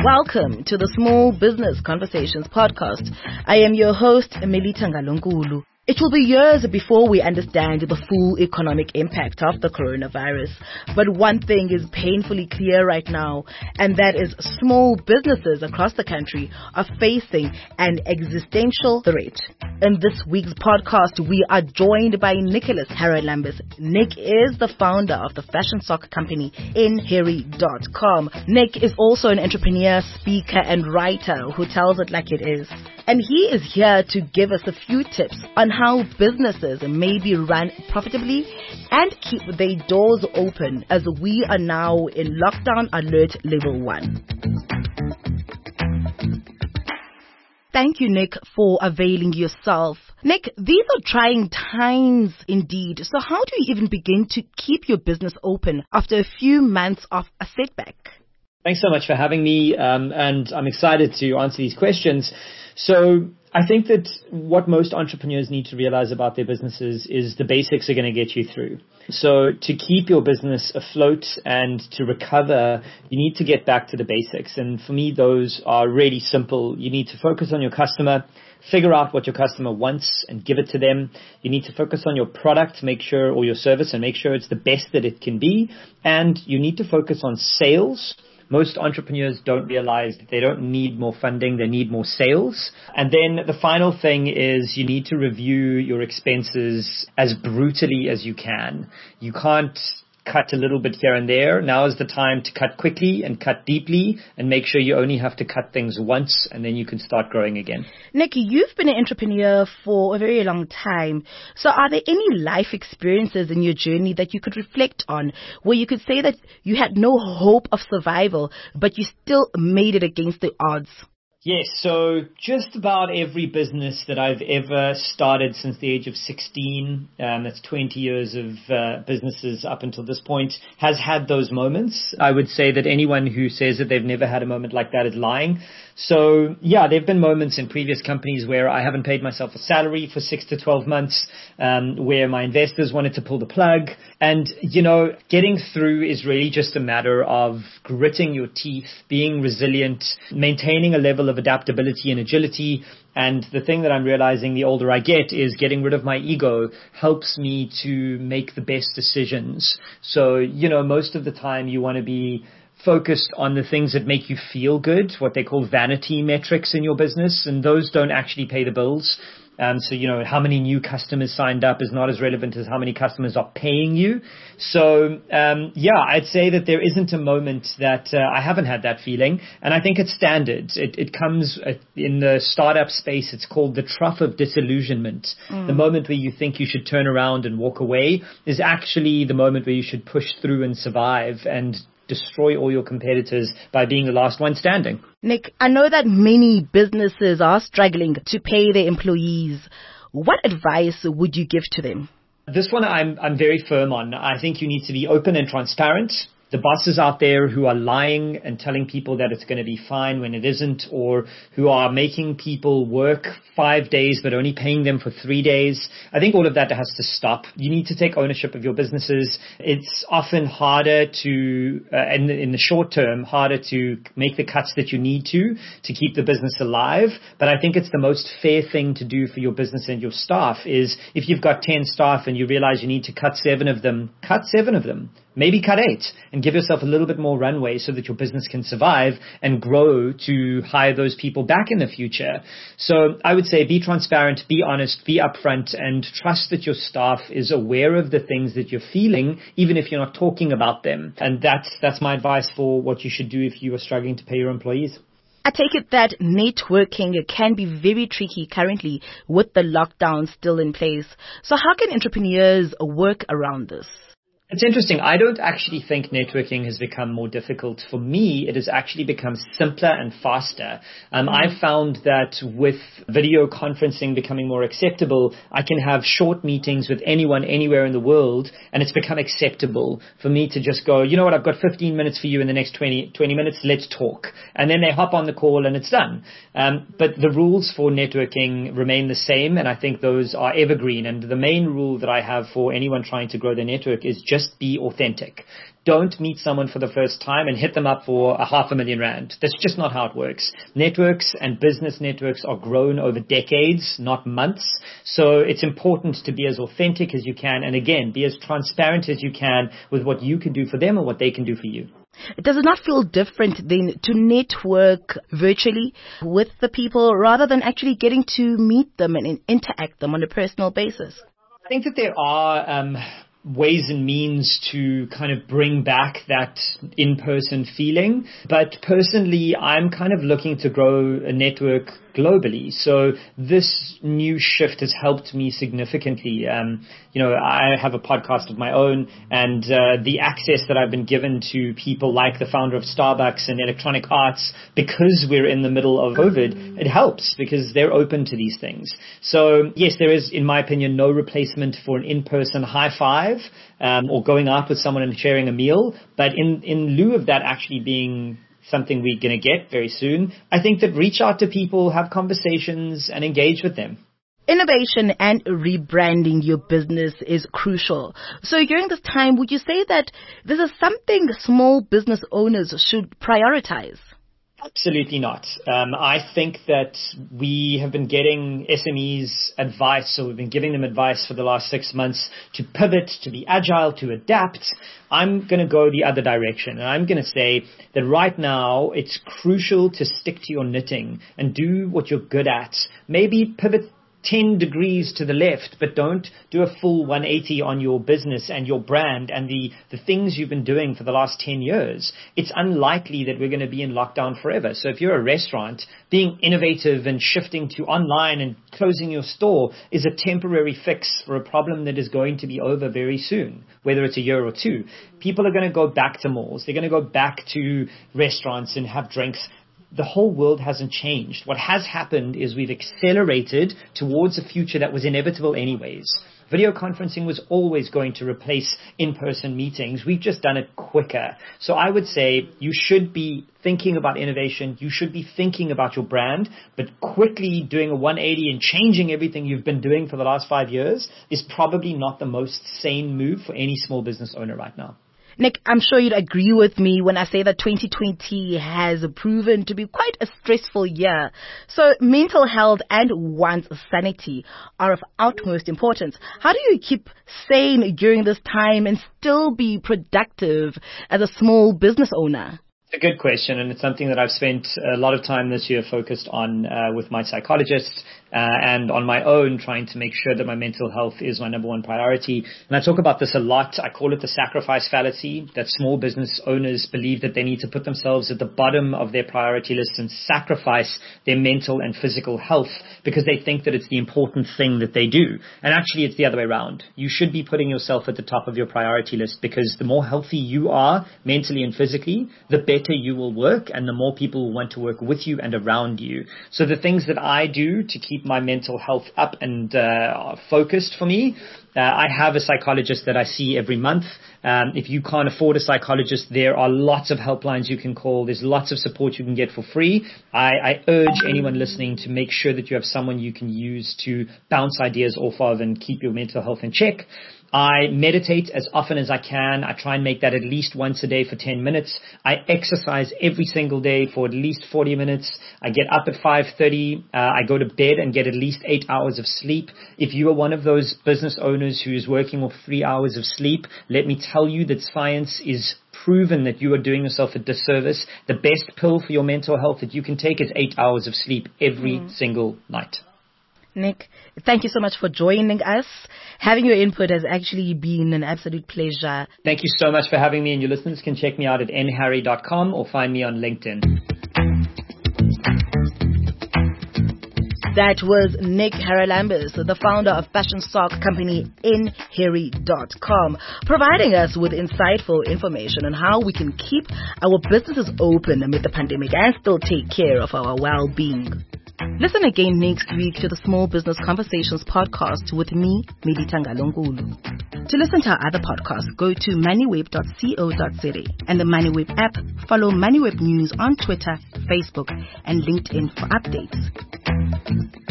Welcome to the Small Business Conversations podcast. I am your host, Melita Ngalonqulu. It will be years before we understand the full economic impact of the coronavirus. But one thing is painfully clear right now, and that is small businesses across the country are facing an existential threat. In this week's podcast, we are joined by Nicholas Haralambis. Nick is the founder of the fashion sock company inharry.com. Nick is also an entrepreneur, speaker, and writer who tells it like it is. And he is here to give us a few tips on how businesses may be run profitably and keep their doors open as we are now in lockdown alert level 1. Thank you, Nick, for availing yourself. Nick, these are trying times indeed. So how do you even begin to keep your business open after a few months of a setback? Thanks so much for having me, and I'm excited to answer these questions. So I think that what most entrepreneurs need to realize about their businesses is the basics are going to get you through. So to keep your business afloat and to recover, you need to get back to the basics. And for me, those are really simple. You need to focus on your customer, figure out what your customer wants and give it to them. You need to focus on your product, or your service, and make sure it's the best that it can be. And you need to focus on sales. Most entrepreneurs don't realize that they don't need more funding, they need more sales. And then the final thing is you need to review your expenses as brutally as you can. You can't cut a little bit here and there. Now is the time to cut quickly and cut deeply and make sure you only have to cut things once, and then you can start growing again. Nick, you've been an entrepreneur for a very long time. So are there any life experiences in your journey that you could reflect on where you could say that you had no hope of survival, but you still made it against the odds? Yes, so just about every business that I've ever started since the age of 16, that's 20 years of businesses up until this point, has had those moments. I would say that anyone who says that they've never had a moment like that is lying. So yeah, there have been moments in previous companies where I haven't paid myself a salary for 6 to 12 months, where my investors wanted to pull the plug. And, getting through is really just a matter of gritting your teeth, being resilient, maintaining a level of adaptability and agility. And the thing that I'm realizing the older I get is getting rid of my ego helps me to make the best decisions. So, most of the time you want to be focused on the things that make you feel good, what they call vanity metrics in your business, and those don't actually pay the bills. So, how many new customers signed up is not as relevant as how many customers are paying you. So, I'd say that there isn't a moment that I haven't had that feeling. And I think it's standard. It comes in the startup space. It's called the trough of disillusionment. The moment where you think you should turn around and walk away is actually the moment where you should push through and survive and destroy all your competitors by being the last one standing. Nick, I know that many businesses are struggling to pay their employees. What advice would you give to them? This one I'm very firm on. I think you need to be open and transparent. The bosses out there who are lying and telling people that it's going to be fine when it isn't, or who are making people work 5 days but only paying them for 3 days, I think all of that has to stop. You need to take ownership of your businesses. It's often harder to, in the short term, harder to make the cuts that you need to keep the business alive. But I think it's the most fair thing to do for your business and your staff is if you've got 10 staff and you realize you need to cut 7 of them, cut 7 of them. Maybe cut 8 and give yourself a little bit more runway so that your business can survive and grow to hire those people back in the future. So I would say be transparent, be honest, be upfront, and trust that your staff is aware of the things that you're feeling, even if you're not talking about them. And that's my advice for what you should do if you are struggling to pay your employees. I take it that networking can be very tricky currently with the lockdown still in place. So how can entrepreneurs work around this? It's interesting. I don't actually think networking has become more difficult. For me, it has actually become simpler and faster. I've found that with video conferencing becoming more acceptable, I can have short meetings with anyone, anywhere in the world, and it's become acceptable for me to just go, you know what, I've got 15 minutes for you in the next 20 minutes, let's talk. And then they hop on the call and it's done. But the rules for networking remain the same, and I think those are evergreen. And the main rule that I have for anyone trying to grow their network is just just be authentic. Don't meet someone for the first time and hit them up for R500,000. That's just not how it works. Networks and business networks are grown over decades, not months. So it's important to be as authentic as you can. And again, be as transparent as you can with what you can do for them and what they can do for you. Does it not feel different then to network virtually with the people rather than actually getting to meet them and interact them on a personal basis? I think that there are ways and means to kind of bring back that in-person feeling. But personally, I'm kind of looking to grow a network globally. So this new shift has helped me significantly. I have a podcast of my own, and the access that I've been given to people like the founder of Starbucks and Electronic Arts, because we're in the middle of COVID, it helps because they're open to these things. So yes, there is, in my opinion, no replacement for an in-person high five or going out with someone and sharing a meal. But in lieu of that actually being something we're going to get very soon, I think that reach out to people, have conversations, and engage with them. Innovation and rebranding your business is crucial. So during this time, would you say that this is something small business owners should prioritize? Absolutely not. I think that we have been getting SMEs advice, so we've been giving them advice for the last 6 months to pivot, to be agile, to adapt. I'm going to go the other direction, and I'm going to say that right now it's crucial to stick to your knitting and do what you're good at. Maybe pivot 10 degrees to the left, but don't do a full 180 on your business and your brand and the things you've been doing for the last 10 years. It's unlikely that we're going to be in lockdown forever. So if you're a restaurant, being innovative and shifting to online and closing your store is a temporary fix for a problem that is going to be over very soon, whether it's a year or two. People are going to go back to malls. They're going to go back to restaurants and have drinks. The whole world hasn't changed. What has happened is we've accelerated towards a future that was inevitable anyways. Video conferencing was always going to replace in-person meetings. We've just done it quicker. So I would say you should be thinking about innovation. You should be thinking about your brand, but quickly doing a 180 and changing everything you've been doing for the last 5 years is probably not the most sane move for any small business owner right now. Nick, I'm sure you'd agree with me when I say that 2020 has proven to be quite a stressful year. So mental health and one's sanity are of utmost importance. How do you keep sane during this time and still be productive as a small business owner? It's a good question, and it's something that I've spent a lot of time this year focused on with my psychologist and on my own, trying to make sure that my mental health is my number one priority. And I talk about this a lot. I call it the sacrifice fallacy, that small business owners believe that they need to put themselves at the bottom of their priority list and sacrifice their mental and physical health because they think that it's the important thing that they do. And actually, it's the other way around. You should be putting yourself at the top of your priority list, because the more healthy you are mentally and physically, the better you will work and the more people will want to work with you and around you. So the things that I do to keep my mental health up and focused for me, I have a psychologist that I see every month. If you can't afford a psychologist, there are lots of helplines you can call. There's lots of support you can get for free. I urge anyone listening to make sure that you have someone you can use to bounce ideas off of and keep your mental health in check. I meditate as often as I can. I try and make that at least once a day for 10 minutes. I exercise every single day for at least 40 minutes. I get up at 5:30. I go to bed and get at least 8 hours of sleep. If you are one of those business owners who is working off 3 hours of sleep, let me tell you that science is proven that you are doing yourself a disservice. The best pill for your mental health that you can take is 8 hours of sleep every single night. Nick, thank you so much for joining us. Having your input has actually been an absolute pleasure. Thank you so much for having me, and your listeners can check me out at nharry.com or find me on LinkedIn. That was Nick Haralambous, the founder of fashion stock company nharry.com, providing us with insightful information on how we can keep our businesses open amid the pandemic and still take care of our well-being. Listen again next week to the Small Business Conversations podcast with me, Melita Ngalonkuulu. To listen to our other podcasts, go to moneyweb.co.za and the MoneyWeb app. Follow MoneyWeb News on Twitter, Facebook, and LinkedIn for updates.